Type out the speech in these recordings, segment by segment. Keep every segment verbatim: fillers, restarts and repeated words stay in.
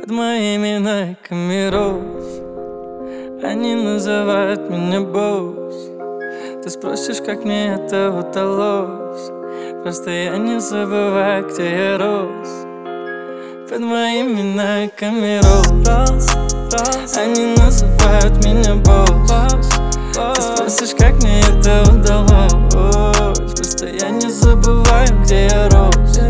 Под моими найками роз они называют меня босс. Ты спросишь, как мне это удалось? Просто я не забываю, где я рос. Под моими найками роз они называют меня босс. Ты спросишь, как мне это удалось? Просто я не забываю, где я рос.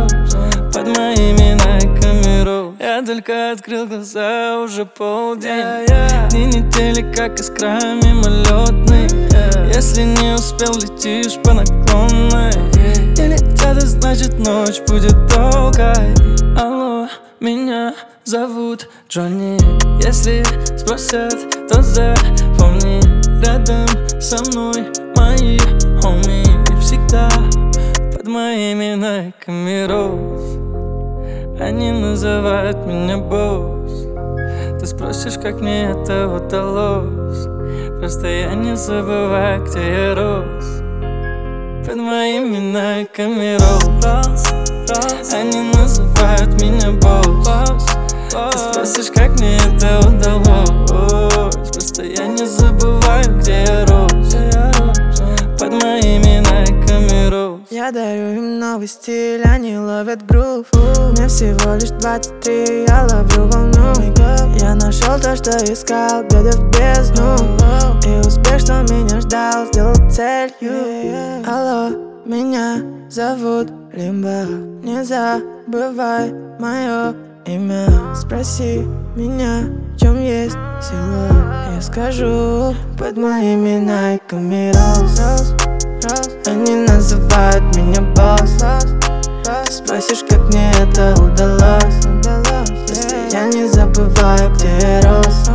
Под моими найками роз. Я только открыл глаза, уже полдень. Дни недели, как искра мимолетный. Если не успел, летишь по наклонной. Не летят, значит ночь будет долгой. Алло, меня зовут Джонни. Если спросят, то запомни, рядом со мной мои хоми. Всегда под моими найками роз они называют меня босс. Ты спросишь, как мне это удалось? Просто я не забываю, где я рос. Под моими найками роз они называют меня босс. Ты спросишь, как мне это удалось? Просто я не забываю, где я рос. Под моими найками роз. Я дарю им новый стиль, они ловят грув. Мне всего лишь двадцать три, я ловлю волну. Я нашел то, что искал, глядя в бездну. И успех, что меня ждал, сделал целью. Алло, меня зовут Лимба. Не забывай мое имя. Спроси меня, в чем есть сила. Я скажу, под моими найками роз они называют меня босс. Ты спросишь, как мне это удалось? Просто я не забываю, где я рос.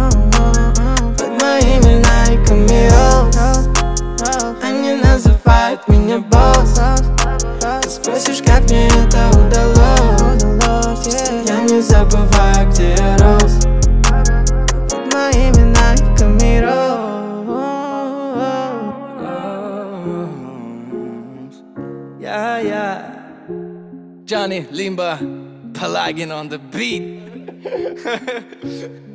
Под моими найками роз они называют меня босс. Ты спросишь, как мне это удалось? Просто я не забываю, где я рос. Под моими найками роз. Yeah, yeah. Johnny Limba, Pelagin on the beat.